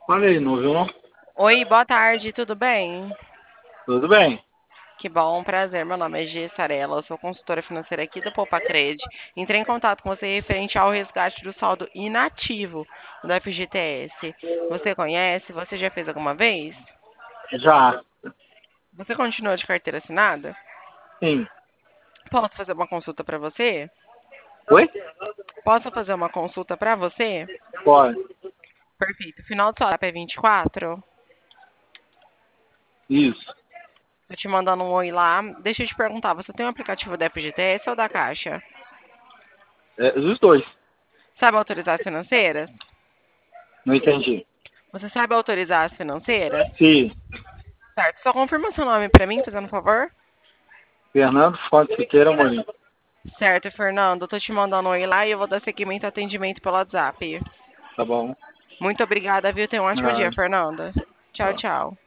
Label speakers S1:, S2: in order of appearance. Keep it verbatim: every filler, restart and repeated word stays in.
S1: Falei, não viu não?
S2: Oi, boa tarde, tudo bem?
S1: Tudo bem.
S2: Que bom, prazer. Meu nome é G. Sarela, eu sou consultora financeira aqui do Poupa Entrei em contato com você referente ao resgate do saldo inativo do F G T S. Você conhece? Você já fez alguma vez?
S1: Já.
S2: Você continua de carteira assinada?
S1: Sim.
S2: Posso fazer uma consulta para você?
S1: Oi?
S2: Posso fazer uma consulta para você?
S1: Pode.
S2: Perfeito. Final do seu é vinte e quatro?
S1: Isso.
S2: Tô te mandando um oi lá. Deixa eu te perguntar, você tem um aplicativo da F G T S ou da Caixa?
S1: É, os dois.
S2: Sabe autorizar as financeiras?
S1: Não entendi.
S2: Você sabe autorizar as financeiras?
S1: Sim.
S2: Certo. Só confirma seu nome pra mim, fazendo um favor.
S1: Fernando Fonte Siqueira Morim.
S2: Certo, Fernando. Eu tô te mandando um oi lá e eu vou dar seguimento ao atendimento pelo WhatsApp.
S1: Tá bom.
S2: Muito obrigada, viu? Tenha um ótimo dia,
S1: Ah,
S2: Fernanda. Tchau,
S1: tá.
S2: tchau.